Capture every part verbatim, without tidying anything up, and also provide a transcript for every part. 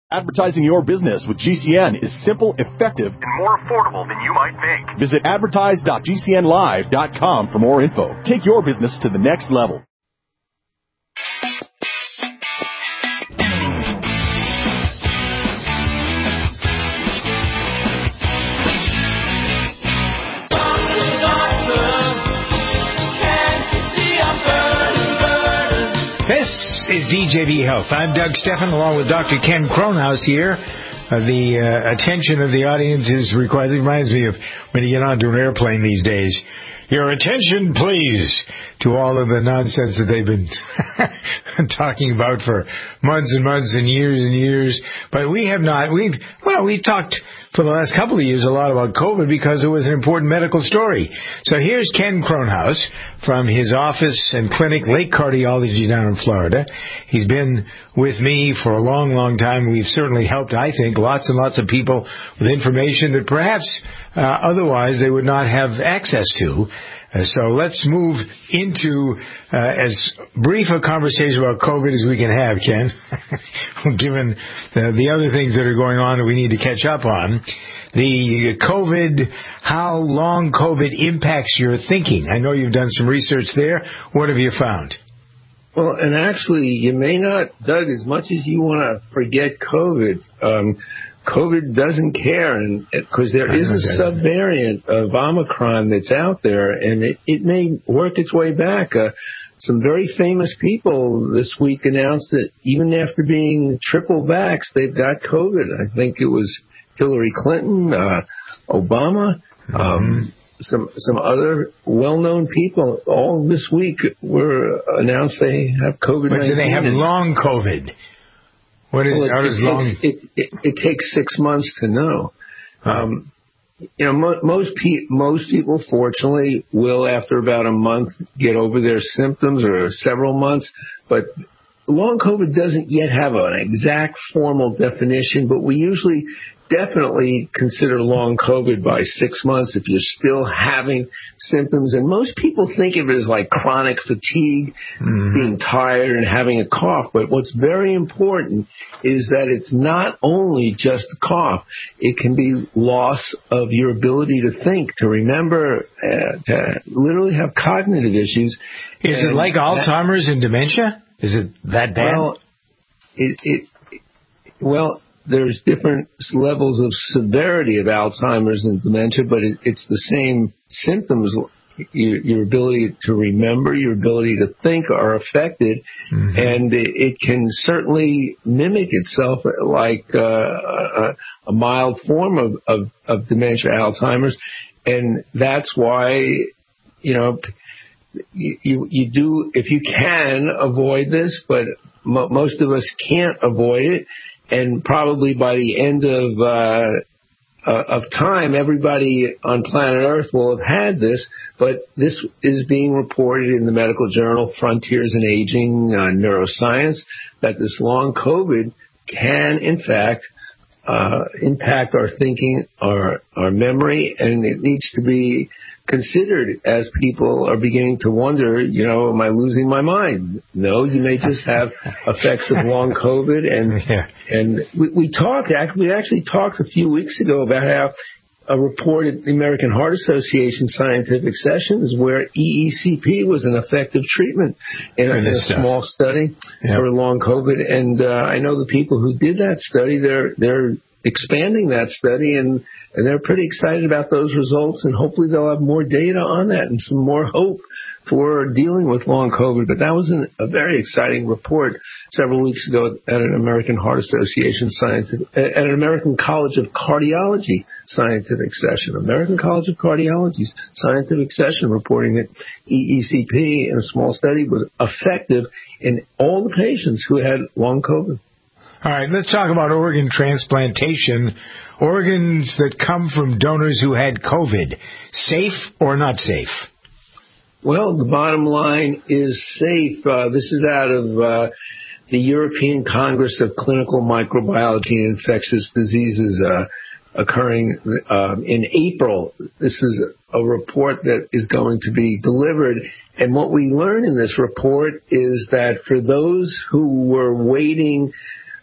Advertising your business with G C N is simple, effective, and more affordable than you might think. Visit advertise dot g c n live dot com for more info. Take your business to the next level. This is D J V Health. I'm Doug Steffen, along with Doctor Ken Kronhaus here. Uh, the uh, attention of the audience is required. It reminds me of when you get onto an airplane these days. Your attention, please, to all of the nonsense that they've been talking about for months and months and years and years. But we have not. We've well, we've talked for the last couple of years a lot about COVID because it was an important medical story. So here's Ken Kronhaus from his office and clinic, Lake Cardiology down in Florida. He's been with me for a long, long time. We've certainly helped, I think, lots and lots of people with information that perhaps uh, otherwise they would not have access to. Uh, so let's move into uh, as brief a conversation about COVID as we can have, Ken, given uh, the other things that are going on that we need to catch up on. The COVID, how long COVID impacts your thinking. I know you've done some research there. What have you found? Well, and actually, you may not, Doug, as much as you want to forget COVID, um, COVID doesn't care, and because there is a subvariant of Omicron that's out there, and it, it may work its way back. Uh, some very famous people this week announced that even after being triple vaxxed, they've got COVID. I think it was Hillary Clinton, uh, Obama, um, mm-hmm. some some other well-known people. All this week were announced they have COVID nineteen. But do they have long COVID? What is, well, it, how it, does takes, long... it, it, it takes six months to know. Um, you know, mo- most pe- most people, fortunately, will after about a month get over their symptoms, or several months. But long COVID doesn't yet have an exact formal definition, but we usually definitely consider long COVID by six months if you're still having symptoms. And most people think of it as like chronic fatigue, mm-hmm. being tired and having a cough. But what's very important is that it's not only just a cough. It can be loss of your ability to think, to remember, uh, to literally have cognitive issues. Is and it like Alzheimer's that, and dementia? Is it that bad? Well, it, it, well, there's different levels of severity of Alzheimer's and dementia, but it, it's the same symptoms. Your, your ability to remember, your ability to think are affected, mm-hmm. and it, it can certainly mimic itself like uh, a, a mild form of, of, of dementia, Alzheimer's, and that's why, you know, you, you do, if you can avoid this, but mo- most of us can't avoid it. And probably by the end of uh, uh, of time, everybody on planet Earth will have had this. But this is being reported in the medical journal Frontiers in Aging uh, Neuroscience that this long COVID can, in fact, uh, impact our thinking, our our memory, and it needs to be considered as people are beginning to wonder, you know, am I losing my mind? No, you may just have effects of long COVID. And yeah. and we, we talked, we actually talked a few weeks ago about how a report at the American Heart Association scientific sessions where E E C P was an effective treatment in a, in a small study yep. for long COVID. And uh, I know the people who did that study, they're they're expanding that study, and, and they're pretty excited about those results, and hopefully they'll have more data on that and some more hope for dealing with long COVID. But that was an, a very exciting report several weeks ago at an American Heart Association scientific, at an American College of Cardiology scientific session, American College of Cardiology's scientific session reporting that E E C P in a small study was effective in all the patients who had long COVID. All right, let's talk about organ transplantation. Organs that come from donors who had COVID. Safe or not safe? Well, the bottom line is safe. Uh, this is out of uh, the European Congress of Clinical Microbiology and Infectious Diseases uh, occurring uh, in April. This is a report that is going to be delivered. And what we learn in this report is that for those who were waiting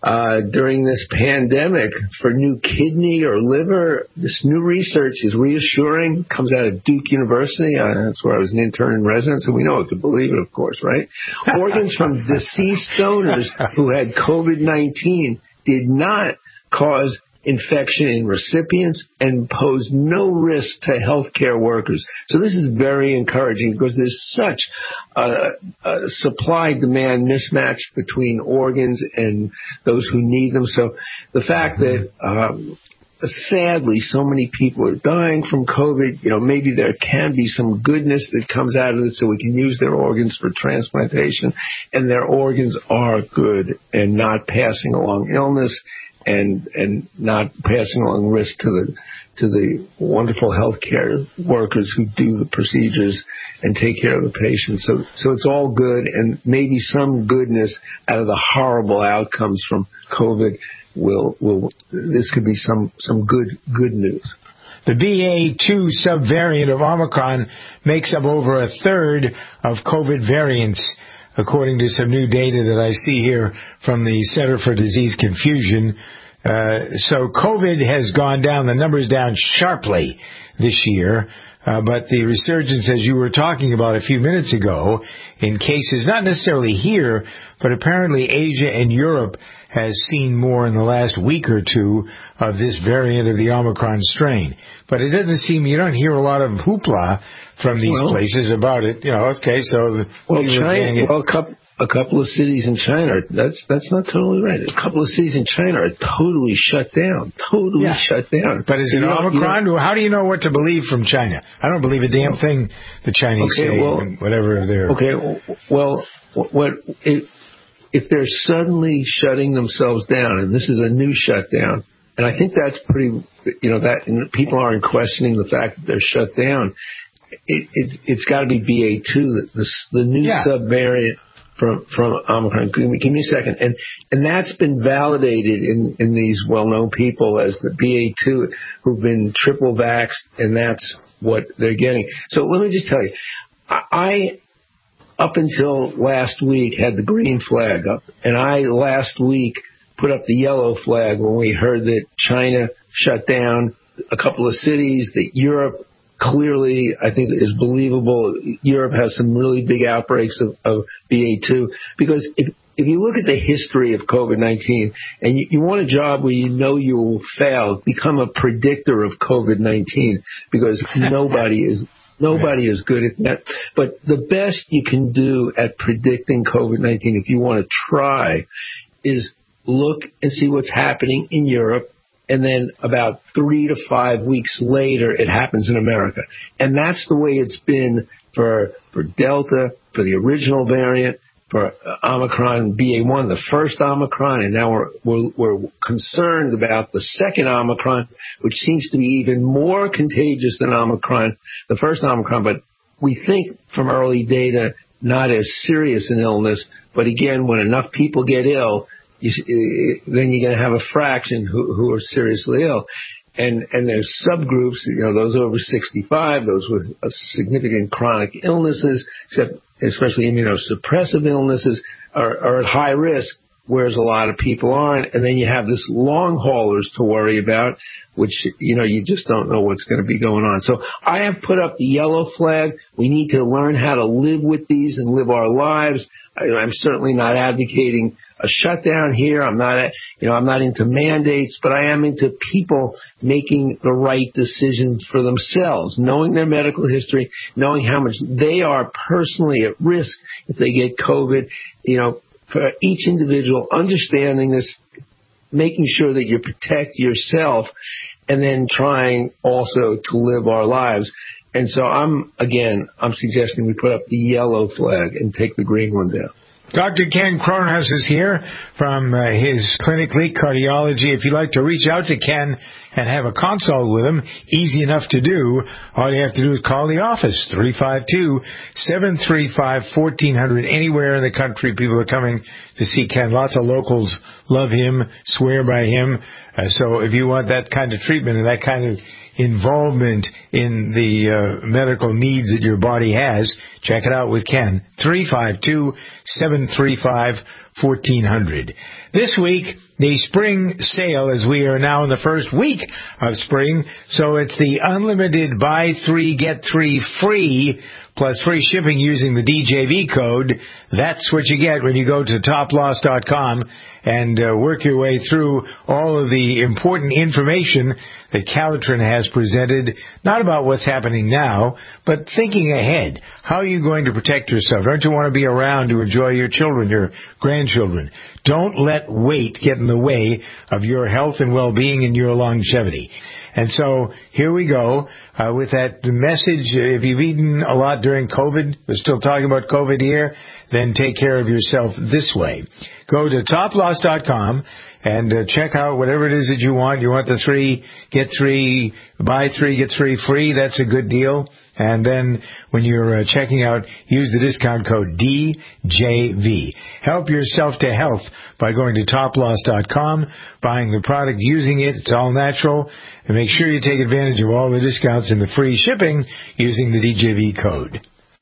uh, during this pandemic for new kidney or liver. This new research is reassuring. Comes out of Duke University. Uh, that's where I was an intern in residence, and we know it could believe it, of course, right? Organs from deceased donors who had COVID nineteen did not cause infection in recipients and pose no risk to healthcare workers. So this is very encouraging because there's such a, a supply-demand mismatch between organs and those who need them. So the fact that um, sadly so many people are dying from COVID, you know, maybe there can be some goodness that comes out of it so we can use their organs for transplantation, and their organs are good and not passing along illness and and not passing along risk to the to the wonderful healthcare workers who do the procedures and take care of the patients. So so it's all good, and maybe some goodness out of the horrible outcomes from COVID will will this could be some some good good news. The B A two subvariant of Omicron makes up over a third of COVID variants, according to some new data that I see here from the Center for Disease Confusion. Uh, so COVID has gone down, the numbers down sharply this year, uh, but the resurgence, as you were talking about a few minutes ago, in cases, not necessarily here, but apparently Asia and Europe has seen more in the last week or two of this variant of the Omicron strain. But it doesn't seem, you don't hear a lot of hoopla from these well, places about it. You know, okay, so... Well, China, well, a couple, a couple of cities in China, that's that's not totally right. A couple of cities in China are totally shut down, totally yeah. shut down. But is it you Omicron? Know, how do you know what to believe from China? I don't believe a damn thing the Chinese okay, say, well, whatever they're... Okay, well, what... It, if they're suddenly shutting themselves down, and this is a new shutdown, and I think that's pretty, you know, that and people aren't questioning the fact that they're shut down. It, it's it's got to be B A two, the, the new yeah. subvariant from from Omicron. Give me, give me a second, and and that's been validated in in these well-known people as the B A two who've been triple vaxxed, and that's what they're getting. So let me just tell you, I. I up until last week, had the green flag up. And I, last week, put up the yellow flag when we heard that China shut down a couple of cities, that Europe clearly, I think, is believable. Europe has some really big outbreaks of, of B A two. Because if, if you look at the history of COVID nineteen, and you, you want a job where you know you will fail, become a predictor of COVID nineteen, because nobody is... Nobody is good at that. But the best you can do at predicting COVID nineteen, if you want to try, is look and see what's happening in Europe, and then about three to five weeks later, it happens in America. And that's the way it's been for for Delta, for the original variant, for Omicron B A one, the first Omicron, and now we're, we're, we're concerned about the second Omicron, which seems to be even more contagious than Omicron, the first Omicron, but we think from early data not as serious an illness. But again, when enough people get ill, you, then you're going to have a fraction who, who are seriously ill. And and there's subgroups, you know, those over sixty-five, those with significant chronic illnesses, except especially immunosuppressive illnesses, are, are at high risk, whereas a lot of people aren't. And then you have this long haulers to worry about, which, you know, you just don't know what's going to be going on. So I have put up the yellow flag. We need to learn how to live with these and live our lives. I, I'm certainly not advocating a shutdown here. I'm not, you know, I'm not into mandates, but I am into people making the right decisions for themselves, knowing their medical history, knowing how much they are personally at risk if they get COVID, you know, for each individual, understanding this, making sure that you protect yourself, and then trying also to live our lives. And so I'm, again, I'm suggesting we put up the yellow flag and take the green one down. Doctor Ken Kronhaus is here from uh, his clinic, Leak Cardiology. If you'd like to reach out to Ken and have a consult with him, easy enough to do. All you have to do is call the office, three five two, seven three five, one four zero zero. Anywhere in the country, people are coming to see Ken. Lots of locals love him, swear by him. Uh, so if you want that kind of treatment and that kind of involvement in the uh, medical needs that your body has, check it out with Ken. three five two, seven three five, one four zero zero. This week, the spring sale, as we are now in the first week of spring, so it's the unlimited buy three, get three free, plus free shipping using the D J V code. That's what you get when you go to top loss dot com and uh, work your way through all of the important information that Calitrin has presented, not about what's happening now, but thinking ahead. How are you going to protect yourself? Don't you want to be around to enjoy your children, your grandchildren? Don't let weight get in the way of your health and well-being and your longevity. And so here we go uh, with that message. If you've eaten a lot during COVID, we're still talking about COVID here, then take care of yourself this way. Go to top loss dot com and uh, check out whatever it is that you want. You want the three, get three, buy three, get three free. That's a good deal. And then when you're uh, checking out, use the discount code D J V. Help yourself to health by going to top loss dot com, buying the product, using it. It's all natural. And make sure you take advantage of all the discounts and the free shipping using the D J V code.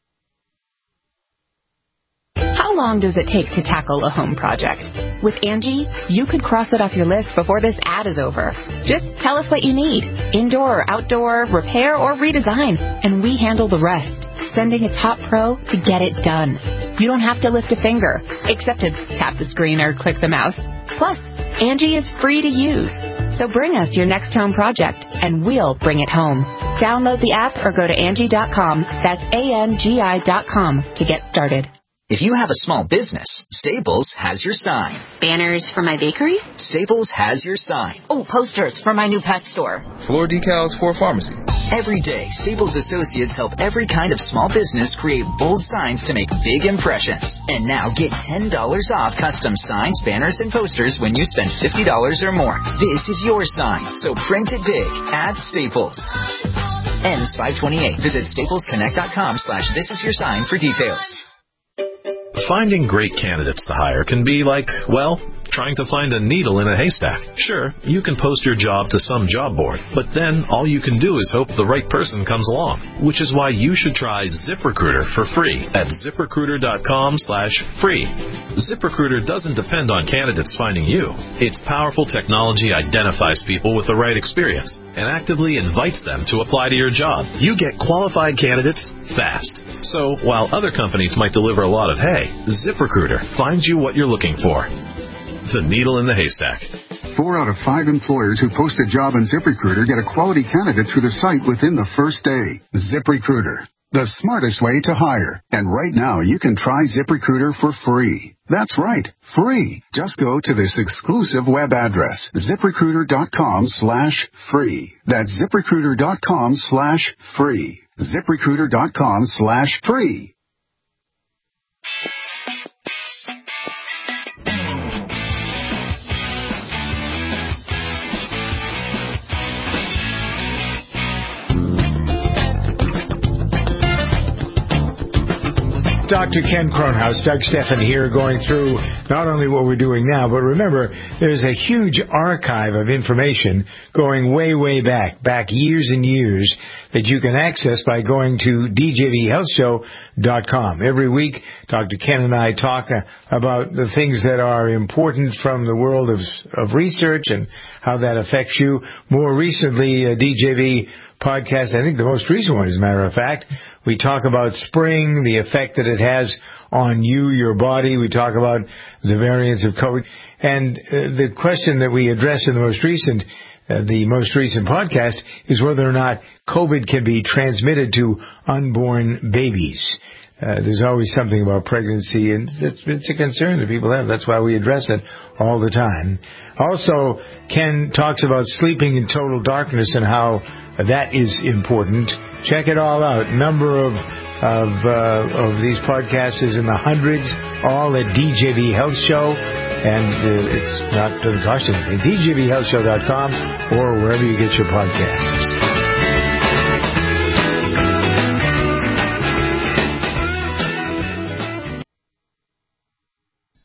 How long does it take to tackle a home project? With Angie, you could cross it off your list before this ad is over. Just tell us what you need, indoor or outdoor, repair or redesign, and we handle the rest, sending a top pro to get it done. You don't have to lift a finger, except to tap the screen or click the mouse. Plus, Angie is free to use. So bring us your next home project, and we'll bring it home. Download the app or go to Angie dot com. That's A N G I dot com to get started. If you have a small business, Staples has your sign. Banners for my bakery? Staples has your sign. Oh, posters for my new pet store. Floor decals for a pharmacy. Every day, Staples associates help every kind of small business create bold signs to make big impressions. And now get ten dollars off custom signs, banners, and posters when you spend fifty dollars or more. This is your sign, so print it big at Staples. Ends five twenty-eight. Visit staples connect dot com slash this is your sign for details. Finding great candidates to hire can be like, well, trying to find a needle in a haystack. Sure, you can post your job to some job board, but then all you can do is hope the right person comes along, which is why you should try ZipRecruiter for free at zip recruiter dot com slash free. ZipRecruiter doesn't depend on candidates finding you. Its powerful technology identifies people with the right experience and actively invites them to apply to your job. You get qualified candidates fast. So while other companies might deliver a lot of hay, ZipRecruiter finds you what you're looking for. The needle in the haystack. Four out of five employers who post a job on ZipRecruiter get a quality candidate through the site within the first day. ZipRecruiter, the smartest way to hire. And right now, you can try ZipRecruiter for free. That's right, free. Just go to this exclusive web address, zip recruiter dot com slash free. That's zip recruiter dot com slash free. zip recruiter dot com slash free. Doctor Ken Kronhaus, Doug Stephan here, going through not only what we're doing now, but remember, there's a huge archive of information going way, way back, back years and years, that you can access by going to d j v health show dot com. Every week, Doctor Ken and I talk about the things that are important from the world of, of research and how that affects you. More recently, a D J V podcast, I think the most recent one, as a matter of fact, we talk about spring, the effect that it has on you, your body. We talk about the variants of COVID. And uh, the question that we address in the most recent uh, the most recent podcast is whether or not COVID can be transmitted to unborn babies. Uh, there's always something about pregnancy, and it's, it's a concern that people have. That's why we address it all the time. Also, Ken talks about sleeping in total darkness and how that is important. Check it all out. Number of of uh, of these podcasts is in the hundreds, all at D J V Health Show, and uh, it's not doesn't cost you anything. d j v health show dot com or wherever you get your podcasts. Hi,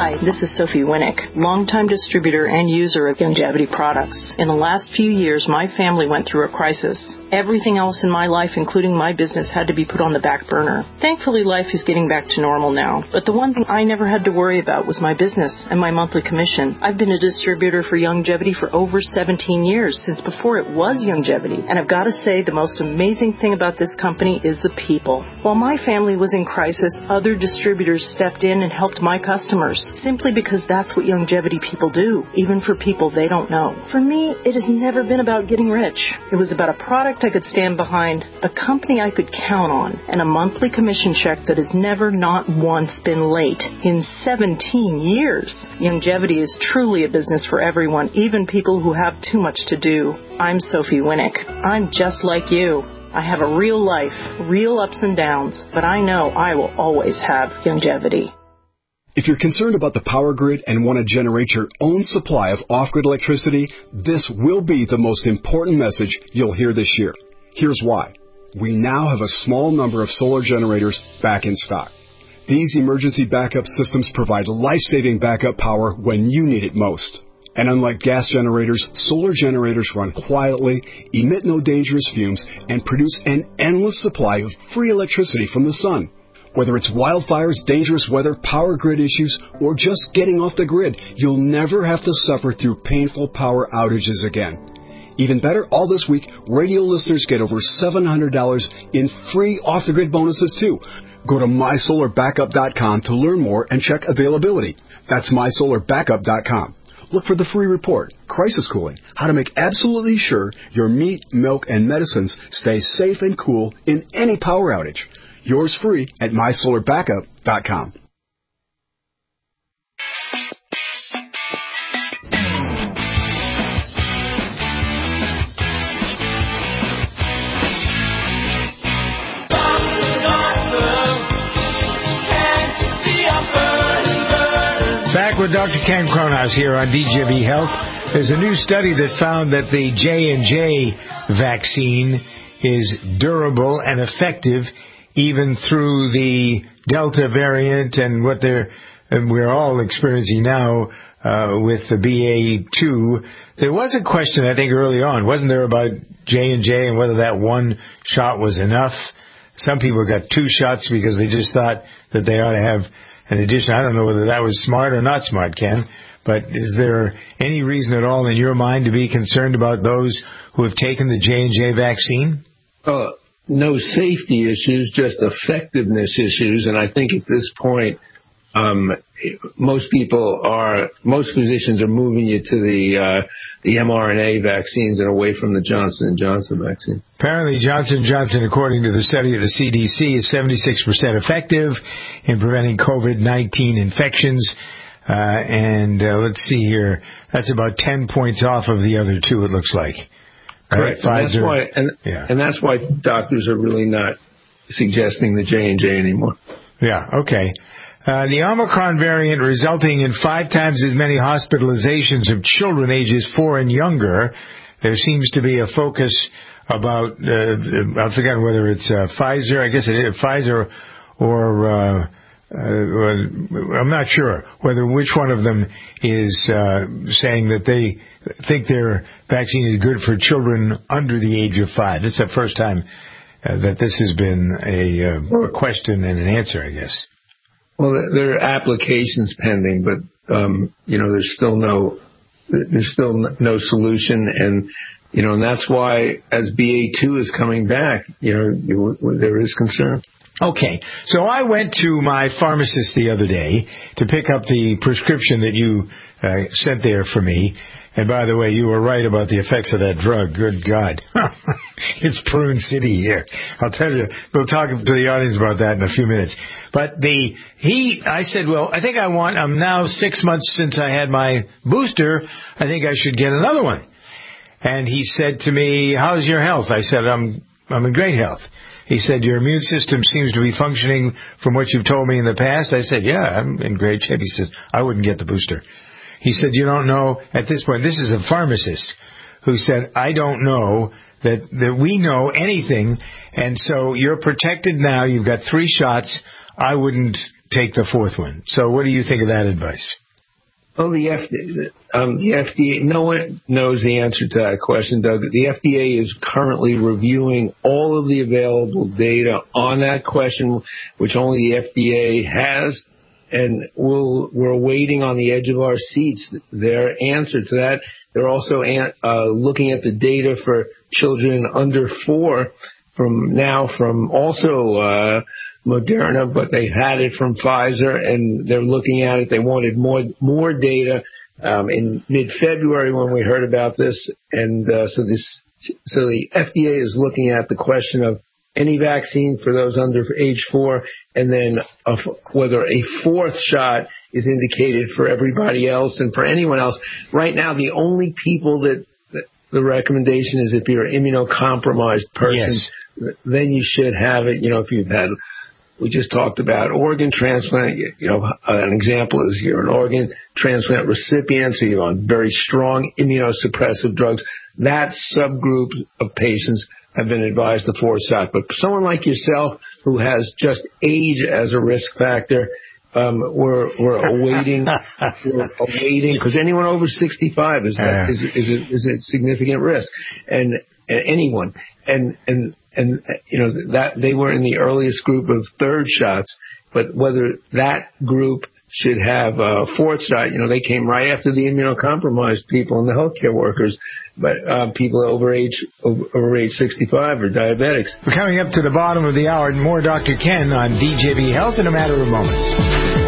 Hi, this is Sophie Winnick, longtime distributor and user of Youngevity products. In the last few years, my family went through a crisis. Everything else in my life, including my business, had to be put on the back burner. Thankfully, life is getting back to normal now. But the one thing I never had to worry about was my business and my monthly commission. I've been a distributor for Youngevity for over seventeen years, since before it was Youngevity. And I've got to say, the most amazing thing about this company is the people. While my family was in crisis, other distributors stepped in and helped my customers, simply because that's what Youngevity people do, even for people they don't know. For me, it has never been about getting rich. It was about a product I could stand behind, a company I could count on, and a monthly commission check that has never, not once, been late in seventeen years. Youngevity is truly a business for everyone, even people who have too much to do. I'm Sophie Winnick. I'm just like you. I have a real life, real ups and downs, but I know I will always have Youngevity. If you're concerned about the power grid and want to generate your own supply of off-grid electricity, this will be the most important message you'll hear this year. Here's why. We now have a small number of solar generators back in stock. These emergency backup systems provide life-saving backup power when you need it most. And unlike gas generators, solar generators run quietly, emit no dangerous fumes, and produce an endless supply of free electricity from the sun. Whether it's wildfires, dangerous weather, power grid issues, or just getting off the grid, you'll never have to suffer through painful power outages again. Even better, all this week, radio listeners get over seven hundred dollars in free off-the-grid bonuses, too. Go to my solar backup dot com to learn more and check availability. That's my solar backup dot com. Look for the free report, Crisis Cooling, how to make absolutely sure your meat, milk, and medicines stay safe and cool in any power outage. Yours free at my solar backup dot com. Back with Doctor Ken Cronhaus here on D J V Health. There's a new study that found that the J and J vaccine is durable and effective even through the Delta variant and what they're, and we're all experiencing now uh, with the B A two. There was a question, I think, early on, wasn't there, about J and J and whether that one shot was enough? Some people got two shots because they just thought that they ought to have an addition. I don't know whether that was smart or not smart, Ken, but is there any reason at all in your mind to be concerned about those who have taken the J and J vaccine? Uh, no safety issues, just effectiveness issues. And I think at this point, um, most people are, most physicians are moving you to the uh, the mRNA vaccines and away from the Johnson and Johnson vaccine. Apparently, Johnson and Johnson, according to the study of the C D C, is seventy-six percent effective in preventing COVID nineteen infections. Uh, and uh, let's see here, that's about ten points off of the other two, it looks like. Right, and that's why, and, yeah. and that's why doctors are really not suggesting the J and J anymore. Yeah, okay. Uh, the Omicron variant resulting in five times as many hospitalizations of children ages four and younger. There seems to be a focus about, uh, I've forgotten whether it's uh, Pfizer, I guess it is Pfizer, or uh, uh, I'm not sure whether which one of them is uh, saying that they think their vaccine is good for children under the age of five. This is the first time uh, that this has been a, uh, a question and an answer, I guess. Well, there are applications pending, but um, you know, there's still no there's still no solution, and you know, and that's why as B A two is coming back, you know, you, there is concern. Okay, so I went to my pharmacist the other day to pick up the prescription that you uh, sent there for me. And by the way, you were right about the effects of that drug. Good God. It's Prune City here. I'll tell you, we'll talk to the audience about that in a few minutes. But the, he, I said, well, I think I want, I'm now six months since I had my booster. I think I should get another one. And he said to me, how's your health? I said, I'm, I'm in great health. He said, your immune system seems to be functioning from what you've told me in the past. I said, yeah, I'm in great shape. He said, I wouldn't get the booster. He said, you don't know at this point. This is a pharmacist who said, I don't know that, that we know anything. And so you're protected now. You've got three shots. I wouldn't take the fourth one. So what do you think of that advice? Oh, the F D A, um, the F D A, no one knows the answer to that question, Doug. The F D A is currently reviewing all of the available data on that question, which only the F D A has, and we'll, we're waiting on the edge of our seats their answer to that. They're also uh, looking at the data for children under four from now from also uh, Moderna, but they had it from Pfizer, and they're looking at it. They wanted more more data um, in mid-February when we heard about this, and uh, so this so the F D A is looking at the question of any vaccine for those under age four, and then a, whether a fourth shot is indicated for everybody else and for anyone else. Right now, the only people that, that the recommendation is if you're an immunocompromised person, yes. then you should have it. You know, if you've had, we just talked about organ transplant. You know, an example is you're an organ transplant recipient, so you're on very strong immunosuppressive drugs. That subgroup of patients have been advised the fourth shot. But someone like yourself who has just age as a risk factor, um, we're, we're awaiting, we're awaiting, because anyone over sixty-five is, uh, is, is, a, is a significant risk. And, and anyone. And, and, and, you know, that they were in the earliest group of third shots, but whether that group should have a fourth shot, you know, they came right after the immunocompromised people and the healthcare workers, but uh, people over age over, over age sixty-five or diabetics. We're coming up to the bottom of the hour, and more Doctor Ken on D J V Health in a matter of moments.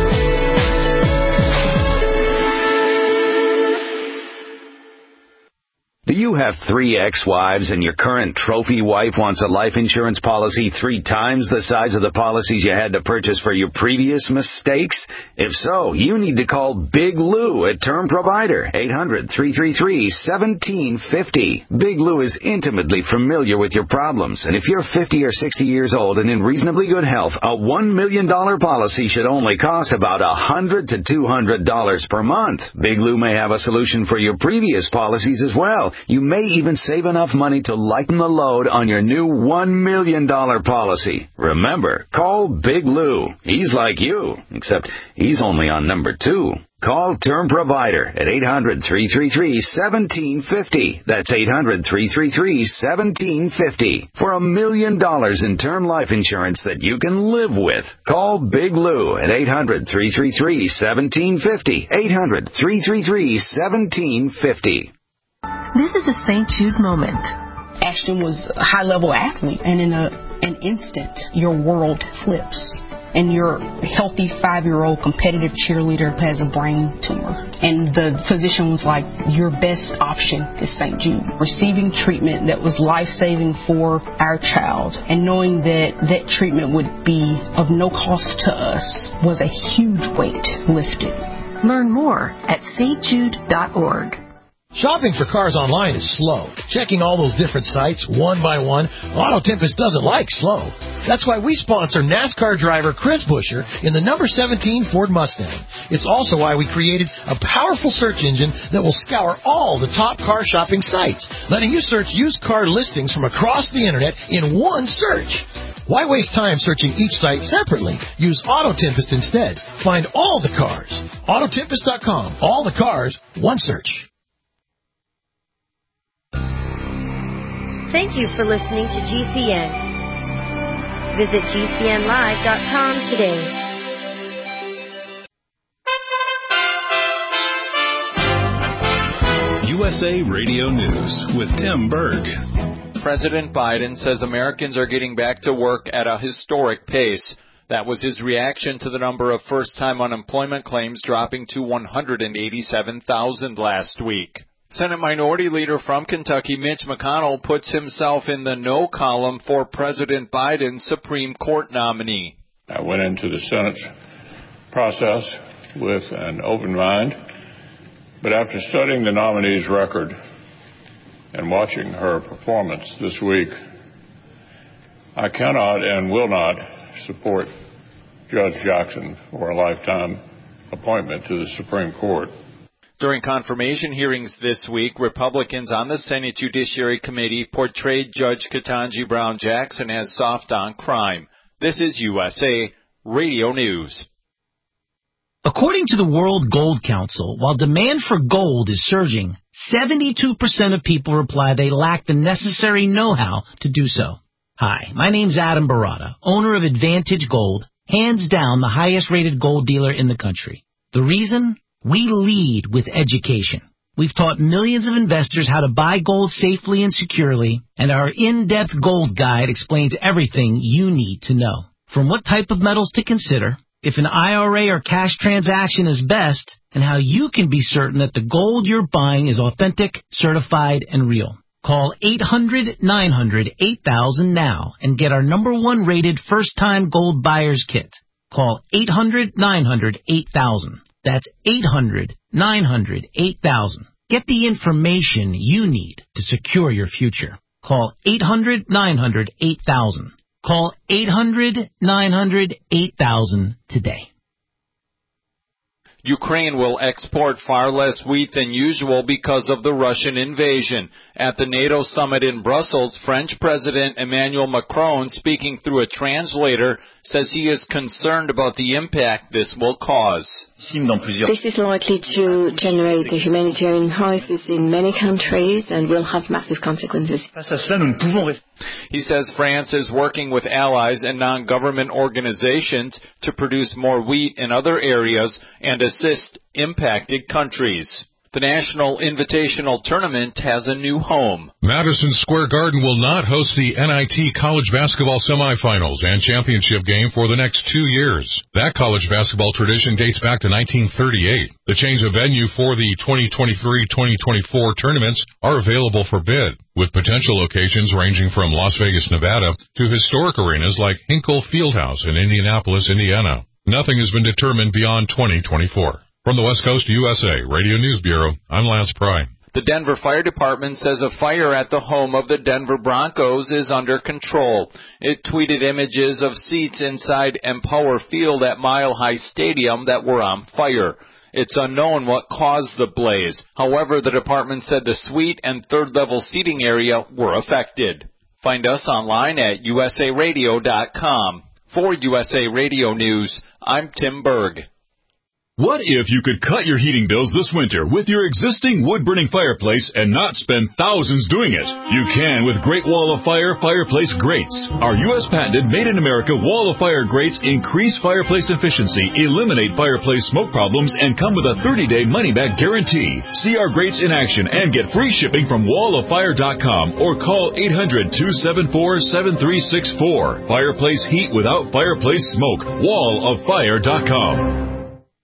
Do you have three ex-wives and your current trophy wife wants a life insurance policy three times the size of the policies you had to purchase for your previous mistakes? If so, you need to call Big Lou at Term Provider, eight hundred, three three three, one seven five zero. Big Lou is intimately familiar with your problems, and if you're fifty or sixty years old and in reasonably good health, a one million dollars policy should only cost about one hundred to two hundred dollars per month. Big Lou may have a solution for your previous policies as well. You may even save enough money to lighten the load on your new one million dollars policy. Remember, call Big Lou. He's like you, except he's only on number two. Call Term Provider at eight hundred, three three three, one seven five zero. That's eight hundred, three three three, one seven five zero. For a million dollars in term life insurance that you can live with. Call Big Lou at eight hundred, three three three, one seven five zero. eight hundred, three three three, one seven five zero. This is a Saint Jude moment. Ashton was a high-level athlete, and in a, an instant, your world flips. And your healthy five-year-old competitive cheerleader has a brain tumor. And the physician was like, your best option is Saint Jude. Receiving treatment that was life-saving for our child and knowing that that treatment would be of no cost to us was a huge weight lifted. Learn more at s t jude dot org. Shopping for cars online is slow. Checking all those different sites one by one, Auto Tempest doesn't like slow. That's why we sponsor NASCAR driver Chris Buescher in the number seventeen Ford Mustang. It's also why we created a powerful search engine that will scour all the top car shopping sites, letting you search used car listings from across the internet in one search. Why waste time searching each site separately? Use Auto Tempest instead. Find all the cars. Auto Tempest dot com. All the cars, one search. Thank you for listening to G C N. Visit G C N live dot com today. U S A Radio News with Tim Berg. President Biden says Americans are getting back to work at a historic pace. That was his reaction to the number of first-time unemployment claims dropping to one hundred eighty-seven thousand last week. Senate Minority Leader from Kentucky, Mitch McConnell, puts himself in the no column for President Biden's Supreme Court nominee. I went into the Senate process with an open mind, but after studying the nominee's record and watching her performance this week, I cannot and will not support Judge Jackson for a lifetime appointment to the Supreme Court. During confirmation hearings this week, Republicans on the Senate Judiciary Committee portrayed Judge Ketanji Brown Jackson as soft on crime. This is U S A Radio News. According to the World Gold Council, while demand for gold is surging, seventy-two percent of people reply they lack the necessary know-how to do so. Hi, my name's Adam Barata, owner of Advantage Gold, hands down the highest-rated gold dealer in the country. The reason? We lead with education. We've taught millions of investors how to buy gold safely and securely, and our in-depth gold guide explains everything you need to know. From what type of metals to consider, if an I R A or cash transaction is best, and how you can be certain that the gold you're buying is authentic, certified, and real. Call eight hundred nine hundred eight thousand now and get our number one rated first-time gold buyer's kit. Call eight hundred nine hundred eight thousand. That's eight hundred nine hundred eight thousand. Get the information you need to secure your future. Call eight hundred nine hundred eight thousand. Call eight hundred nine hundred eight thousand today. Ukraine will export far less wheat than usual because of the Russian invasion. At the NATO summit in Brussels, French President Emmanuel Macron, speaking through a translator, says he is concerned about the impact this will cause. This is likely to generate a humanitarian crisis in many countries and will have massive consequences. He says France is working with allies and non-government organizations to produce more wheat in other areas and assist impacted countries. The National Invitational Tournament has a new home. Madison Square Garden will not host the N I T College Basketball Semifinals and Championship game for the next two years. That college basketball tradition dates back to nineteen thirty-eight. The change of venue for the twenty twenty-three twenty twenty-four tournaments are available for bid, with potential locations ranging from Las Vegas, Nevada, to historic arenas like Hinkle Fieldhouse in Indianapolis, Indiana. Nothing has been determined beyond twenty twenty-four. From the West Coast U S A Radio News Bureau, I'm Lance Pry. The Denver Fire Department says a fire at the home of the Denver Broncos is under control. It tweeted images of seats inside Empower Field at Mile High Stadium that were on fire. It's unknown what caused the blaze. However, the department said the suite and third-level seating area were affected. Find us online at U S A radio dot com. For U S A Radio News, I'm Tim Berg. What if you could cut your heating bills this winter with your existing wood-burning fireplace and not spend thousands doing it? You can with Great Wall of Fire fireplace grates. Our U S patented made-in-America Wall of Fire grates increase fireplace efficiency, eliminate fireplace smoke problems, and come with a thirty-day money-back guarantee. See our grates in action and get free shipping from wall of fire dot com or call eight hundred two seven four seven three six four. Fireplace heat without fireplace smoke. wall of fire dot com.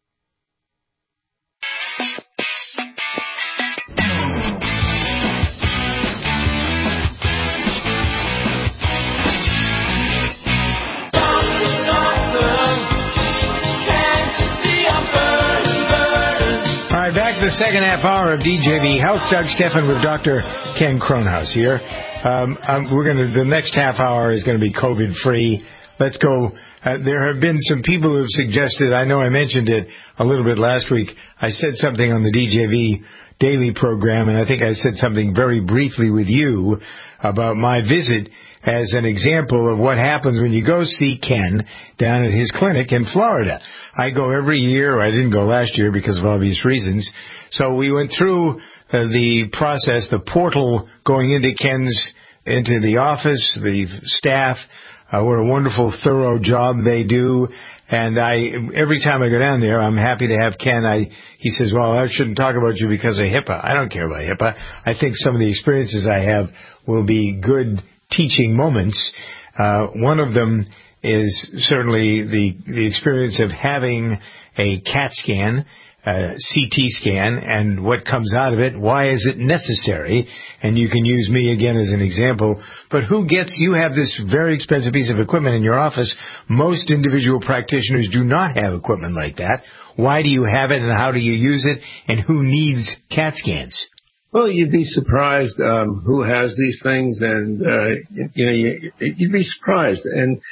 Back to the second half hour of D J V Health. Doug Stephan with Doctor Ken Kronhaus here. Um, um, we're going to. The next half hour is going to be COVID free. Let's go. Uh, there have been some people who have suggested. I know I mentioned it a little bit last week. I said something on the D J V daily program, and I think I said something very briefly with you about my visit as an example of what happens when you go see Ken down at his clinic in Florida. I go every year. I didn't go last year because of obvious reasons. So we went through uh, the process, the portal going into Ken's, into the office, the staff. Uh, what a wonderful, thorough job they do. And I, every time I go down there, I'm happy to have Ken. I, he says, well, I shouldn't talk about you because of HIPAA. I don't care about HIPAA. I think some of the experiences I have will be good teaching moments. Uh, one of them is certainly the, the experience of having a CAT scan, a C T scan, and what comes out of it. Why is it necessary? And you can use me again as an example. But who gets, you have this very expensive piece of equipment in your office. Most individual practitioners do not have equipment like that. Why do you have it and how do you use it? And who needs CAT scans? Well, you'd be surprised um, who has these things, and uh, you know, you, you'd be surprised. And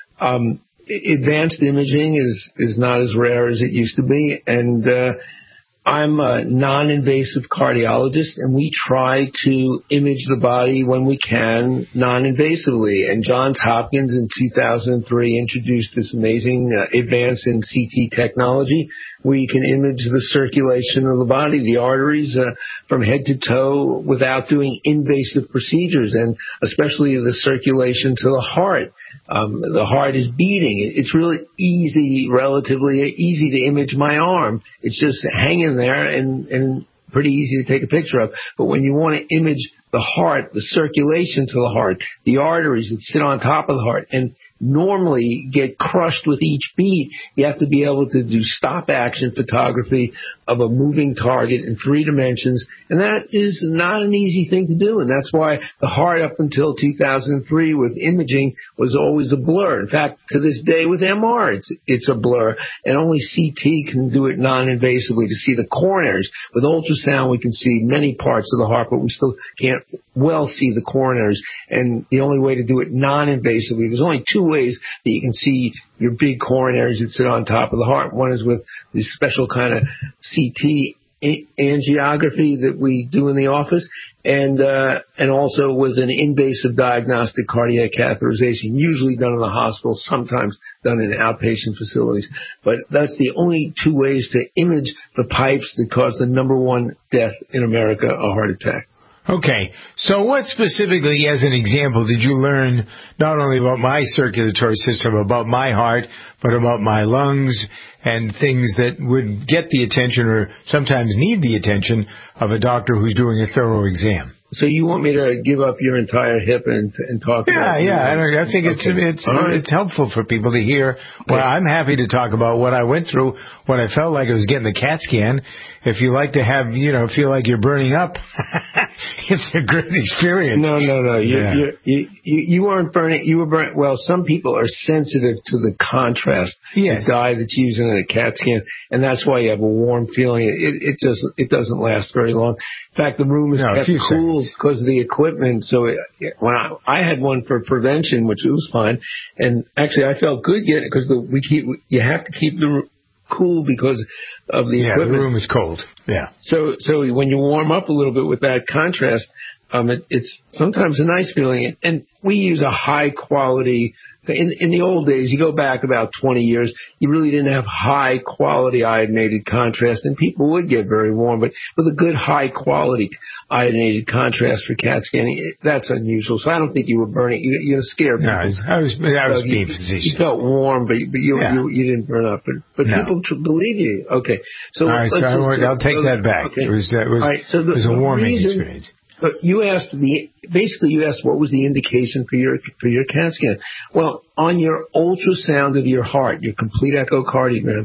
um, advanced imaging is is not as rare as it used to be. And uh, I'm a non-invasive cardiologist, and we try to image the body when we can non-invasively. And Johns Hopkins in two thousand three introduced this amazing uh, advance in C T technology, We can image the circulation of the body, the arteries, uh, from head to toe without doing invasive procedures, and especially the circulation to the heart. Um, the heart is beating. It's really easy, relatively easy to image my arm. It's just hanging there and, and pretty easy to take a picture of. But when you want to image the heart, the circulation to the heart, the arteries that sit on top of the heart, and normally get crushed with each beat, you have to be able to do stop-action photography of a moving target in three dimensions, and that is not an easy thing to do, and that's why the heart up until two thousand three with imaging was always a blur. In fact, to this day with M R, it's, it's a blur, and only C T can do it non-invasively to see the coronaries. With ultrasound, we can see many parts of the heart, but we still can't well see the coronaries, and the only way to do it non-invasively, there's only two ways that you can see your big coronaries that sit on top of the heart. One is with this special kind of C T angiography that we do in the office, and uh, and also with an invasive diagnostic cardiac catheterization, usually done in the hospital, sometimes done in outpatient facilities. But that's the only two ways to image the pipes that cause the number one death in America, a heart attack. Okay, so what specifically, as an example, did you learn not only about my circulatory system, about my heart, but about my lungs and things that would get the attention or sometimes need the attention of a doctor who's doing a thorough exam? So you want me to give up your entire hip and and talk yeah, about Yeah, yeah. I, I think it's okay. it's right. it's helpful for people to hear. Well, yeah. I'm happy to talk about what I went through when I felt like I was getting the CAT scan. If you like to have, you know, feel like you're burning up, it's a great experience. No, no, no. You, yeah. you, you, you, you weren't burning. You were burning. Well, some people are sensitive to the contrast. Yes. The dye that's used in a CAT scan, and that's why you have a warm feeling. It, it just it doesn't last very long. In fact, the room is no, kept cool because of the equipment. So it, when I, I had one for prevention, which was fine, and actually I felt good getting it because the, we keep you have to keep the cool because of the yeah, equipment. Yeah, the room is cold. Yeah. So so when you warm up a little bit with that contrast, um, it, it's sometimes a nice feeling. And we use a high quality. In, in the old days, you go back about twenty years, you really didn't have high quality iodinated contrast, and people would get very warm. But with a good high quality iodinated contrast for CAT scanning, that's unusual. So I don't think you were burning. You, you scared people. No, I was, I was, I was being facetious. You felt warm, but, but you, yeah. you you didn't burn up. But, but no. people tr- believe you. Okay. So all right, let's so just, I'll, I'll take so, that back. Okay. It was, it was, right, so the, it was a warming reason, experience. But you asked the basically you asked what was the indication for your for your CAT scan. Well, on your ultrasound of your heart, your complete echocardiogram,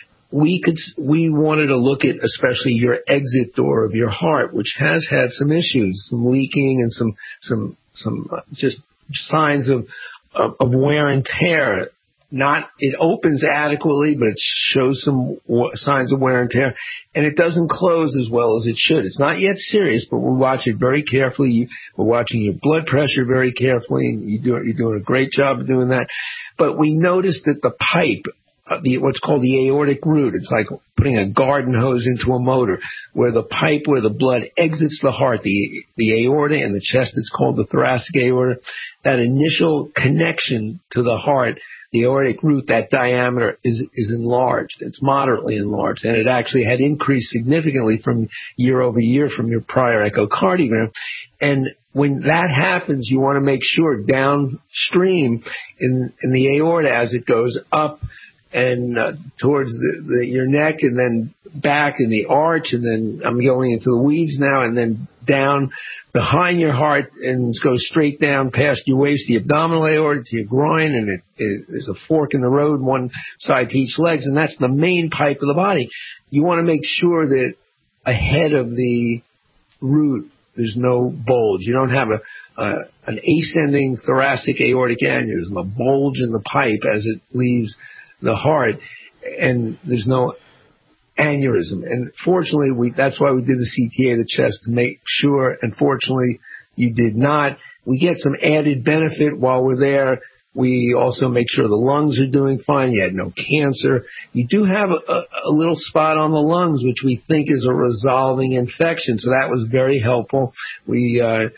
we could we wanted to look at especially your exit door of your heart, which has had some issues, some leaking and some some some uh, just signs of, of of wear and tear. Not, it opens adequately, but it shows some w- signs of wear and tear, and it doesn't close as well as it should. It's not yet serious, but we watch it very carefully. You, we're watching your blood pressure very carefully, and you do, you're doing a great job of doing that. But we noticed that the pipe, uh, the what's called the aortic root, it's like putting a garden hose into a motor, where the pipe where the blood exits the heart, the the aorta and the chest, it's called the thoracic aorta, that initial connection to the heart, the aortic root, that diameter is is enlarged. It's moderately enlarged, and it actually had increased significantly from year over year from your prior echocardiogram. And when that happens, you want to make sure downstream in in the aorta as it goes up and uh, towards the, the, your neck, and then back in the arch, and then I'm going into the weeds now, and then down behind your heart and goes straight down past your waist, the abdominal aorta to your groin, and it, it, there's a fork in the road, one side to each legs, and that's the main pipe of the body. You want to make sure that ahead of the root there's no bulge. You don't have a, a an ascending thoracic aortic aneurysm, a bulge in the pipe as it leaves the heart, and there's no aneurysm. And fortunately, we that's why we did the C T A of the chest, to make sure, and fortunately, you did not. We get some added benefit while we're there. We also make sure the lungs are doing fine. You had no cancer. You do have a, a, a little spot on the lungs, which we think is a resolving infection, so that was very helpful. We uh,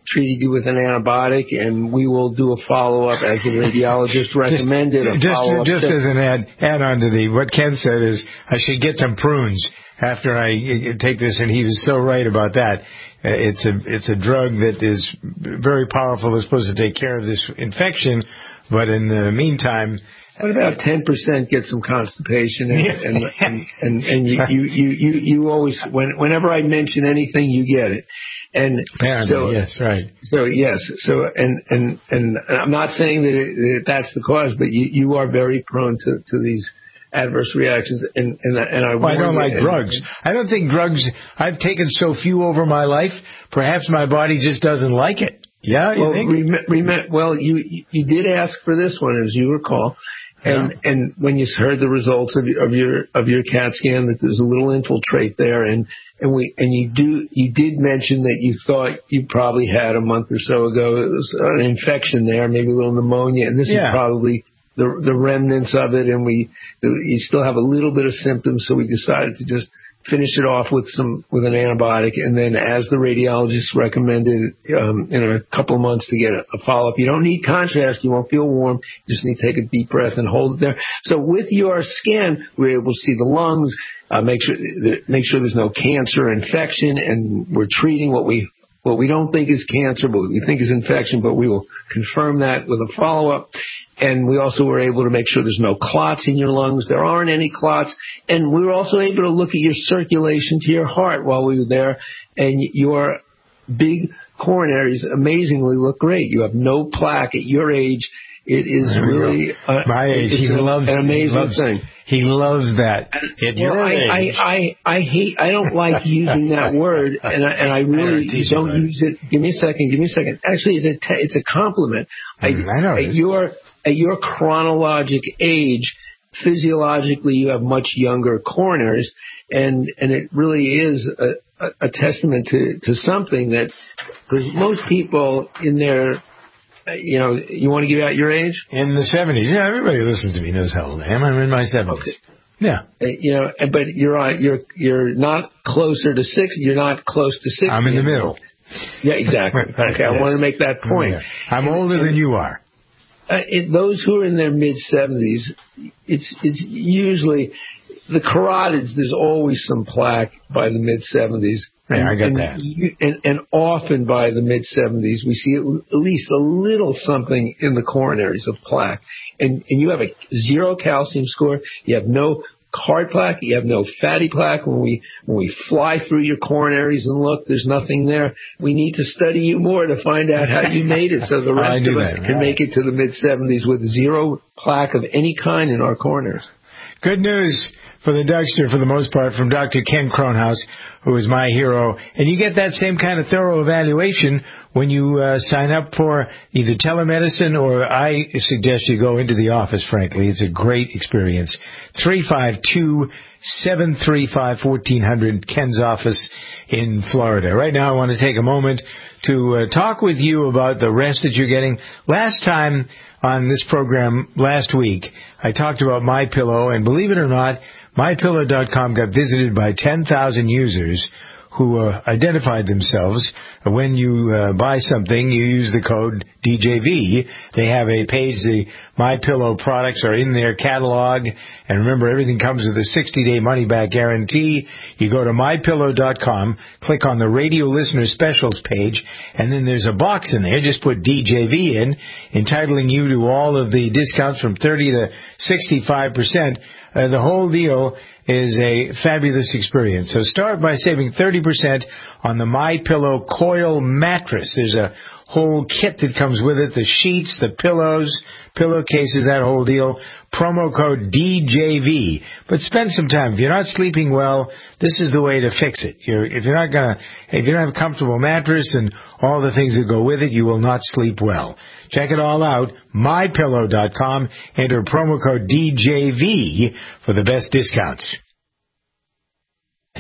treated you with an antibiotic, and we will do a follow-up as the radiologist recommended. Just, a follow-up just, just as an add, add on to the, what Ken said is, I should get some prunes after I take this, and he was so right about that. Uh, it's a it's a drug that is very powerful. It's supposed to take care of this infection, but in the meantime, what about ten percent get some constipation, and and and, and, and you, you, you, you, you always when, whenever I mention anything, you get it. And apparently, so, yes, right. So yes, so and and and I'm not saying that, it, that that's the cause, but you, you are very prone to, to these adverse reactions, and and, and I, well, I don't like and, drugs. And, I don't think drugs. I've taken so few over my life. Perhaps my body just doesn't like it. Yeah, you well, think? Rem- rem- well, you you did ask for this one, as you recall, and yeah. and when you heard the results of your, of your of your CAT scan, that there's a little infiltrate there, and and we and you do you did mention that you thought you probably had a month or so ago it was an infection there, maybe a little pneumonia, and this yeah. is probably the the remnants of it, and we you still have a little bit of symptoms, so we decided to just finish it off with some with an antibiotic, and then as the radiologist recommended, um, in a couple of months to get a, a follow-up. You don't need contrast. You won't feel warm. You just need to take a deep breath and hold it there. So with your scan, we're able to see the lungs, uh, make sure make sure there's no cancer or infection, and we're treating what we what we don't think is cancer, but we think is infection, but we will confirm that with a follow-up. And we also were able to make sure there's no clots in your lungs. There aren't any clots. And we were also able to look at your circulation to your heart while we were there. And your big coronaries amazingly look great. You have no plaque at your age. It is really uh, my age. He a, loves an amazing he loves, thing. He loves that. At well, your I, age, I, I, I hate. I don't like using that word, and I, and I really I don't use it. Give me a second. Give me a second. Actually, it's a te- it's a compliment. Mm, I, I know. At your at your chronologic age, physiologically, you have much younger coronaries, and and it really is a, a, a testament to to something that, because most people in their You know, you want to give out your age? In the seventies. Yeah, everybody who listens to me knows how old I am. I'm in my seventies. Okay. Yeah. Uh, you know, but you're on, you're you're not closer to sixty. You're not close to sixty. I'm in the middle. Yeah, exactly. Okay, yes. I want to make that point. Yeah. I'm older and, than you are. Uh, it, those who are in their mid seventies, it's it's usually the carotids. There's always some plaque by the mid seventies. Yeah, I got and, that. You, and, and often by the mid seventies, we see at least a little something in the coronaries of plaque. And, and you have a zero calcium score. You have no hard plaque. You have no fatty plaque. When we when we fly through your coronaries and look, there's nothing there. We need to study you more to find out how you made it, so the rest of us that. can right. make it to the mid seventies with zero plaque of any kind in our coronaries. Good news for the Dougster, for the most part, from Doctor Ken Kronhaus, who is my hero. And you get that same kind of thorough evaluation when you uh, sign up for either telemedicine, or I suggest you go into the office, frankly. It's a great experience. three five two, seven three five, one four zero zero, Ken's office in Florida. Right now I want to take a moment to uh, talk with you about the rest that you're getting. Last time on this program, last week, I talked about MyPillow, and believe it or not, My Pillow dot com got visited by ten thousand users who uh, identified themselves. When you uh, buy something, you use the code D J V. They have a page. The MyPillow products are in their catalog. And remember, everything comes with a sixty-day money-back guarantee. You go to My Pillow dot com, click on the radio listener specials page, and then there's a box in there. Just put D J V in, entitling you to all of the discounts from thirty to sixty-five percent. Uh, the whole deal is a fabulous experience. So start by saving thirty percent on the MyPillow Coil mattress. There's a whole kit that comes with it, the sheets, the pillows, pillowcases, that whole deal. Promo code D J V. But spend some time. If you're not sleeping well, this is the way to fix it. You're, if you're not gonna, if you don't have a comfortable mattress and all the things that go with it, you will not sleep well. Check it all out. My Pillow dot com. Enter promo code D J V for the best discounts.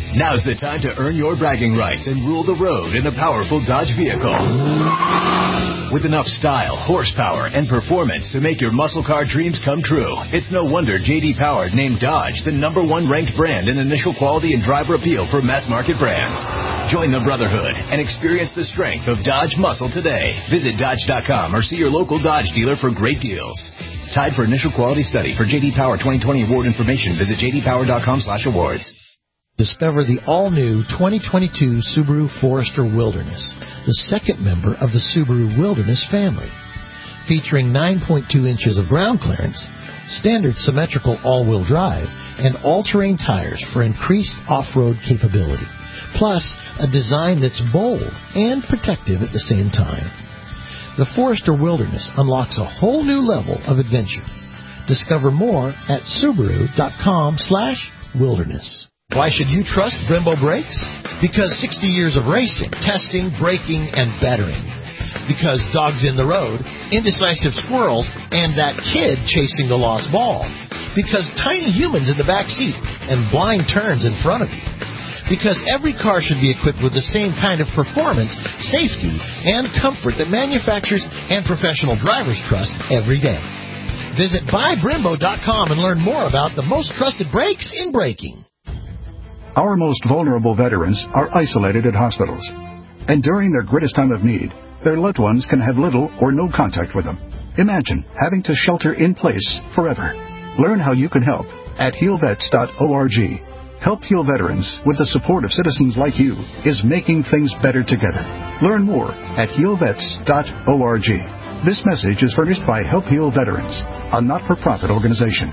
Now's the time to earn your bragging rights and rule the road in a powerful Dodge vehicle. With enough style, horsepower, and performance to make your muscle car dreams come true, it's no wonder J D Power named Dodge the number one ranked brand in initial quality and driver appeal for mass market brands. Join the brotherhood and experience the strength of Dodge muscle today. Visit Dodge dot com or see your local Dodge dealer for great deals. Tied for initial quality study. For J D Power twenty twenty award information, visit j d power dot com slash awards. Discover the all-new twenty twenty-two Subaru Forester Wilderness, the second member of the Subaru Wilderness family. Featuring nine point two inches of ground clearance, standard symmetrical all-wheel drive, and all-terrain tires for increased off-road capability. Plus, a design that's bold and protective at the same time. The Forester Wilderness unlocks a whole new level of adventure. Discover more at subaru dot com slash wilderness. Why should you trust Brembo brakes? Because sixty years of racing, testing, braking, and bettering. Because dogs in the road, indecisive squirrels, and that kid chasing the lost ball. Because tiny humans in the back seat and blind turns in front of you. Because every car should be equipped with the same kind of performance, safety, and comfort that manufacturers and professional drivers trust every day. Visit buy brembo dot com and learn more about the most trusted brakes in braking. Our most vulnerable veterans are isolated at hospitals, and during their greatest time of need, their loved ones can have little or no contact with them. Imagine having to shelter in place forever. Learn how you can help at heal vets dot org. Help Heal Veterans, with the support of citizens like you, is making things better together. Learn more at heal vets dot org. This message is furnished by Help Heal Veterans, a not-for-profit organization.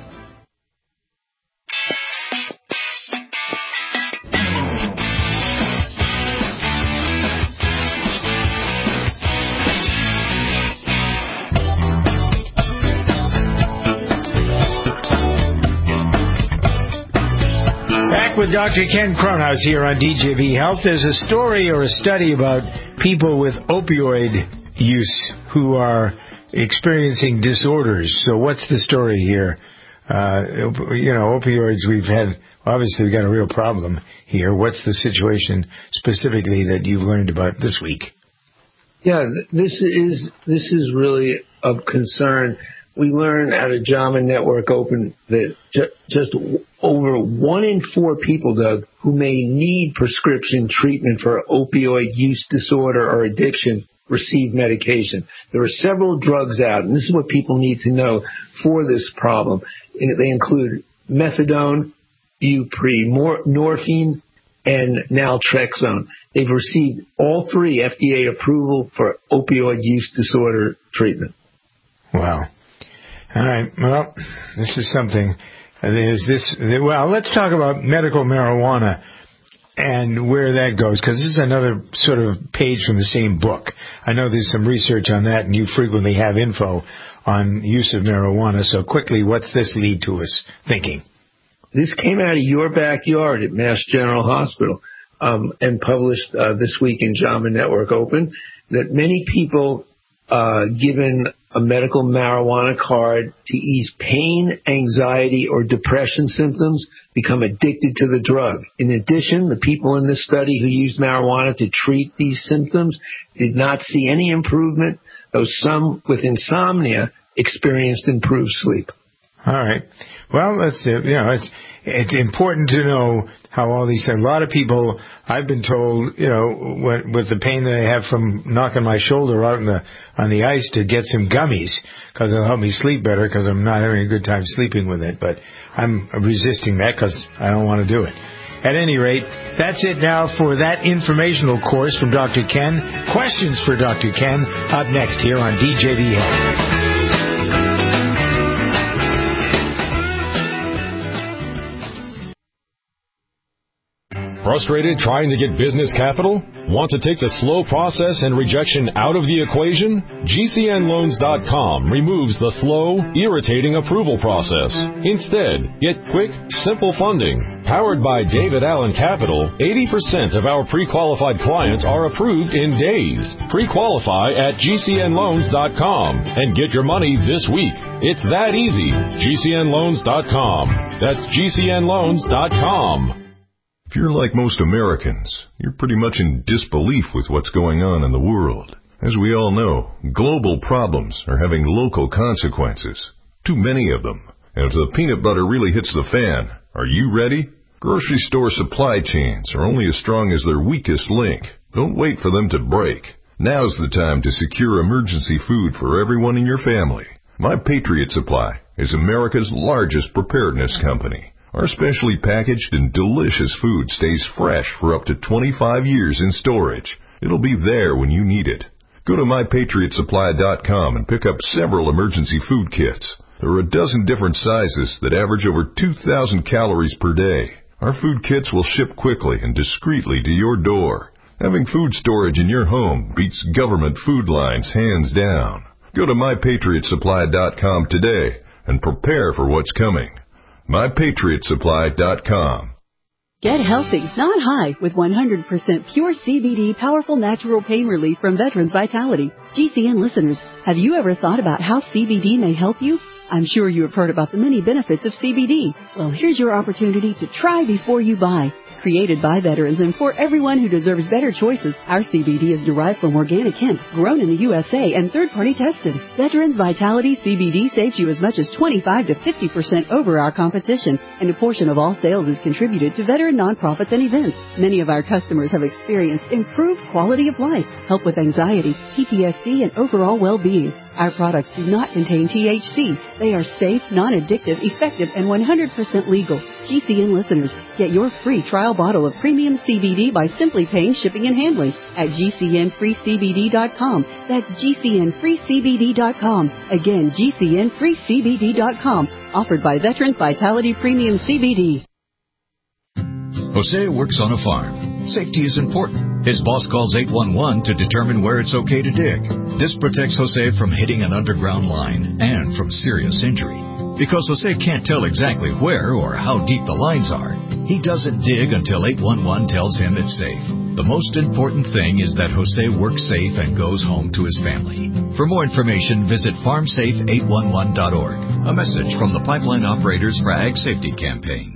With Doctor Ken Cronhaus here on D J V Health. There's a story or a study about people with opioid use who are experiencing disorders. So what's the story here? Uh, you know, opioids, we've had, obviously we've got a real problem here. What's the situation specifically that you've learned about this week? Yeah, this is, this is really of concern. We learned at a JAMA Network Open that ju- just over one in four people, Doug, who may need prescription treatment for opioid use disorder or addiction receive medication. There are several drugs out, and this is what people need to know for this problem. They include methadone, buprenorphine, and naltrexone. They've received all three F D A approval for opioid use disorder treatment. Wow. All right. Well, this is something. There's this. Well, let's talk about medical marijuana and where that goes, because this is another sort of page from the same book. I know there's some research on that, and you frequently have info on use of marijuana. So quickly, what's this lead to us thinking? This came out of your backyard at Mass General Hospital um, and published uh, this week in JAMA Network Open, that many people uh, given a medical marijuana card to ease pain, anxiety, or depression symptoms become addicted to the drug. In addition, the people in this study who used marijuana to treat these symptoms did not see any improvement, though some with insomnia experienced improved sleep. All right. Well, that's it. You know, it's it's important to know how all these. A lot of people, I've been told, you know, when, with the pain that I have from knocking my shoulder out on the on the ice, to get some gummies because it'll help me sleep better, because I'm not having a good time sleeping with it. But I'm resisting that because I don't want to do it. At any rate, that's it now for that informational course from Doctor Ken. Questions for Doctor Ken up next here on D J V Health. Frustrated trying to get business capital? Want to take the slow process and rejection out of the equation? G C N loans dot com removes the slow, irritating approval process. Instead, get quick, simple funding. Powered by David Allen Capital, eighty percent of our pre-qualified clients are approved in days. Pre-qualify at G C N loans dot com and get your money this week. It's that easy. G C N loans dot com. That's G C N loans dot com. If you're like most Americans, you're pretty much in disbelief with what's going on in the world. As we all know, global problems are having local consequences. Too many of them. And if the peanut butter really hits the fan, are you ready? Grocery store supply chains are only as strong as their weakest link. Don't wait for them to break. Now's the time to secure emergency food for everyone in your family. My Patriot Supply is America's largest preparedness company. Our specially packaged and delicious food stays fresh for up to twenty-five years in storage. It'll be there when you need it. Go to my patriot supply dot com and pick up several emergency food kits. There are a dozen different sizes that average over two thousand calories per day. Our food kits will ship quickly and discreetly to your door. Having food storage in your home beats government food lines hands down. Go to my patriot supply dot com today and prepare for what's coming. my patriot supply dot com. Get healthy, not high, with one hundred percent pure C B D powerful natural pain relief from Veterans Vitality. G C N listeners, have you ever thought about how C B D may help you? I'm sure you have heard about the many benefits of C B D. Well, here's your opportunity to try before you buy. Created by veterans and for everyone who deserves better choices, our C B D is derived from organic hemp, grown in the U S A and third-party tested. Veterans Vitality C B D saves you as much as twenty-five to fifty percent over our competition, and a portion of all sales is contributed to veteran nonprofits and events. Many of our customers have experienced improved quality of life, help with anxiety, P T S D, and overall well-being. Our products do not contain T H C. They are safe, non-addictive, effective, and one hundred percent legal. G C N listeners, get your free trial bottle of premium C B D by simply paying shipping and handling at G C N free C B D dot com. That's G C N free C B D dot com. Again, G C N free C B D dot com. Offered by Veterans Vitality Premium C B D. Jose works on a farm. Safety is important. His boss calls eight one one to determine where it's okay to dig. This protects Jose from hitting an underground line and from serious injury. Because Jose can't tell exactly where or how deep the lines are, he doesn't dig until eight one one tells him it's safe. The most important thing is that Jose works safe and goes home to his family. For more information, visit farm safe eight one one dot org. A message from the Pipeline Operators for Ag Safety Campaign.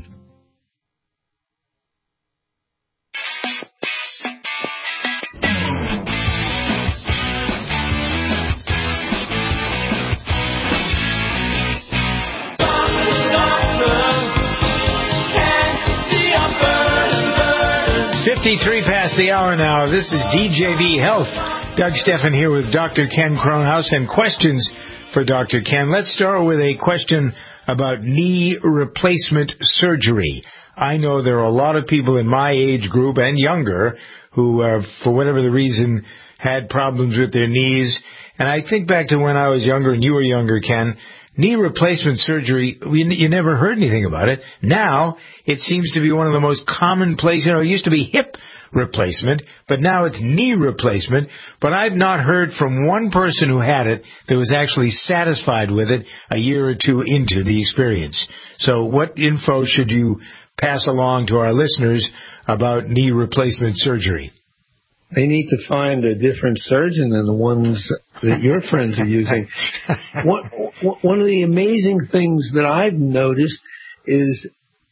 fifty-three past the hour now. This is D J V Health. Doug Steffen here with Doctor Ken Kronhaus and questions for Doctor Ken. Let's start with a question about knee replacement surgery. I know there are a lot of people in my age group and younger who, uh, for whatever the reason, had problems with their knees. And I think back to when I was younger and you were younger, Ken. Knee replacement surgery, we, you never heard anything about it. Now, it seems to be one of the most commonplace. You know, it used to be hip replacement, but now it's knee replacement. But I've not heard from one person who had it that was actually satisfied with it a year or two into the experience. So what info should you pass along to our listeners about knee replacement surgery? They need to find a different surgeon than the ones that your friends are using. one, one of the amazing things that I've noticed is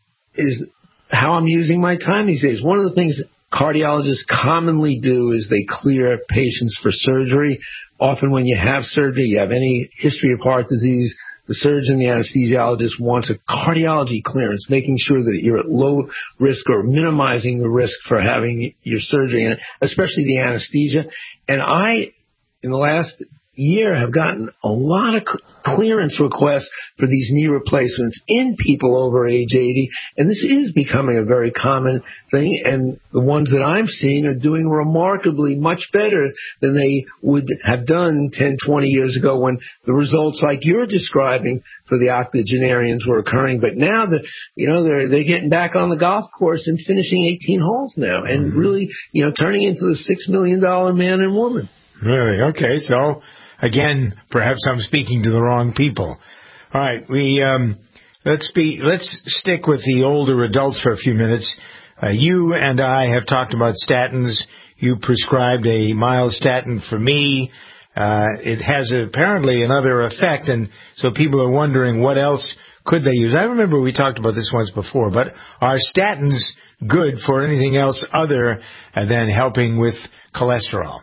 is how I'm using my time these days. One of the things cardiologists commonly do is they clear patients for surgery. Often when you have surgery, you have any history of heart disease, the surgeon, the anesthesiologist wants a cardiology clearance, making sure that you're at low risk or minimizing the risk for having your surgery, and especially the anesthesia. And I, in the last year, have gotten a lot of clearance requests for these knee replacements in people over age eighty, and this is becoming a very common thing, and the ones that I'm seeing are doing remarkably much better than they would have done ten, twenty years ago when the results like you're describing for the octogenarians were occurring. But now that, you know, they're they're getting back on the golf course and finishing eighteen holes now, and mm-hmm. really, you know, turning into the six million dollar man and woman. Really? Okay, so again, perhaps I'm speaking to the wrong people. All right, we um, let's be let's stick with the older adults for a few minutes. Uh, you and I have talked about statins. You prescribed a mild statin for me. Uh, it has apparently another effect, and so people are wondering what else could they use? I remember we talked about this once before, but are statins good for anything else other than helping with cholesterol?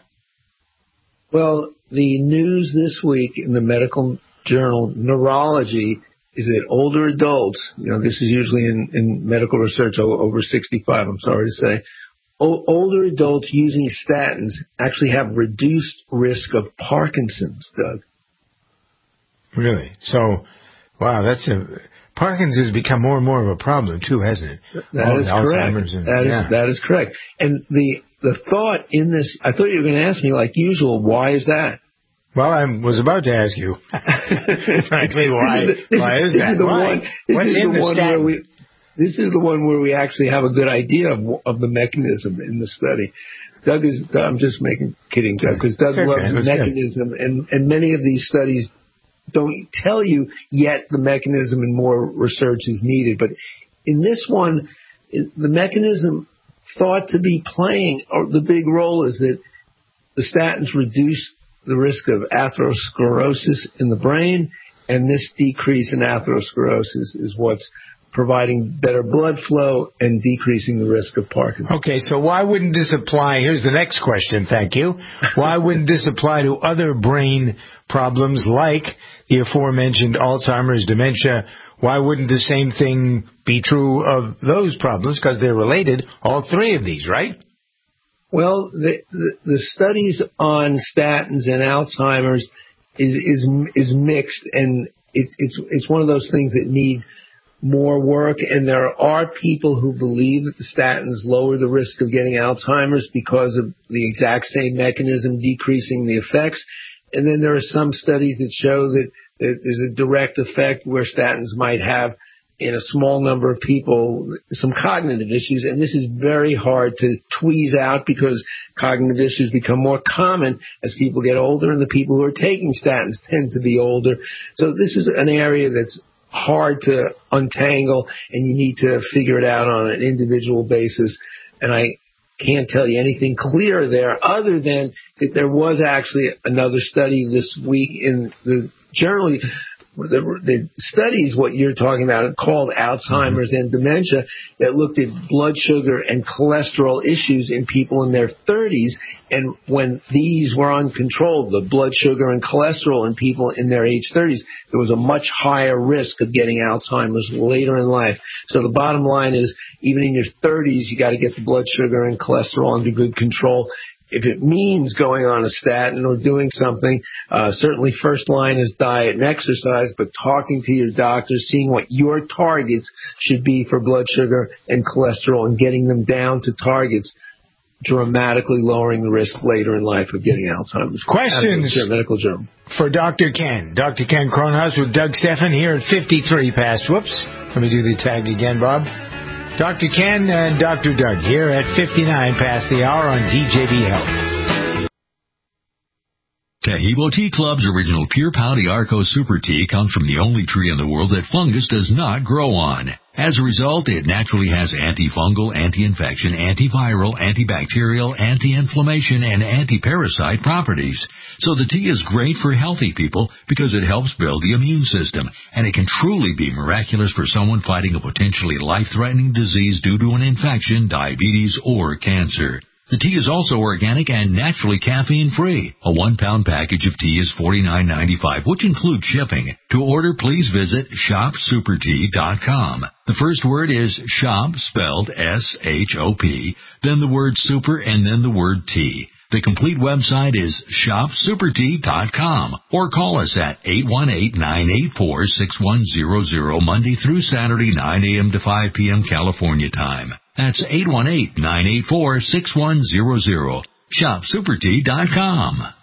Well, the news this week in the medical journal Neurology is that older adults, you know, this is usually in, in medical research over sixty-five, I'm sorry to say, o- older adults using statins actually have reduced risk of Parkinson's, Doug. Really? So, wow, that's a... Parkinson's has become more and more of a problem, too, hasn't it? That is correct. And, that, yeah. is, that is correct. And the the thought in this, I thought you were going to ask me, like usual, why is that? Well, I was about to ask you, frankly, why, this is the, why is this that? Is the why? One, this What's is in the the one statin? where we, This is the one where we actually have a good idea of, of the mechanism in the study. Doug is, I'm just making, kidding, Doug, because Doug okay, loves the mechanism, and, and many of these studies don't tell you yet the mechanism, and more research is needed. But in this one, the mechanism thought to be playing, or the big role is that the statins reduce the risk of atherosclerosis in the brain, and this decrease in atherosclerosis is what's providing better blood flow and decreasing the risk of Parkinson's. Okay, so why wouldn't this apply? Here's the next question, thank you. Why wouldn't this apply to other brain problems like the aforementioned Alzheimer's, dementia? Why wouldn't the same thing be true of those problems? Because they're related, all three of these, right? Well, the, the, the studies on statins and Alzheimer's is is is mixed, and it's it's it's one of those things that needs more work. And there are people who believe that the statins lower the risk of getting Alzheimer's because of the exact same mechanism decreasing the effects. And then there are some studies that show that, that there's a direct effect where statins might have in a small number of people some cognitive issues. And this is very hard to tweeze out because cognitive issues become more common as people get older, and the people who are taking statins tend to be older. So this is an area that's hard to untangle, and you need to figure it out on an individual basis. And I can't tell you anything clear there other than that there was actually another study this week in the journal. The, the studies, what you're talking about, called Alzheimer's and dementia, that looked at blood sugar and cholesterol issues in people in their thirties. And when these were uncontrolled, the blood sugar and cholesterol in people in their age thirties, there was a much higher risk of getting Alzheimer's later in life. So the bottom line is, even in your thirties, you got to get the blood sugar and cholesterol under good control. If it means going on a statin or doing something, uh, certainly first line is diet and exercise, but talking to your doctor, seeing what your targets should be for blood sugar and cholesterol and getting them down to targets, dramatically lowering the risk later in life of getting Alzheimer's. Questions Medical Journal. For Doctor Ken. Doctor Ken Kronhaus with Doug Steffen here at fifty-three past. Whoops. Let me do the tag again, Bob. Doctor Ken and Doctor Doug here at fifty-nine past the hour on D J V Health. Taheebo Tea Club's original Pure Pau d'Arco Super Tea comes from the only tree in the world that fungus does not grow on. As a result, it naturally has antifungal, anti-infection, antiviral, antibacterial, anti-inflammation, and anti-parasite properties. So the tea is great for healthy people because it helps build the immune system, and it can truly be miraculous for someone fighting a potentially life-threatening disease due to an infection, diabetes, or cancer. The tea is also organic and naturally caffeine-free. A one-pound package of tea is forty-nine ninety-five, which includes shipping. To order, please visit shop super tea dot com. The first word is shop, spelled S H O P, then the word super, and then the word tea. The complete website is shop super tea dot com, or call us at eight one eight, nine eight four, six one zero zero Monday through Saturday, nine a.m. to five p.m. California time. That's eight one eight, nine eight four, six one zero zero. shop super tea dot com.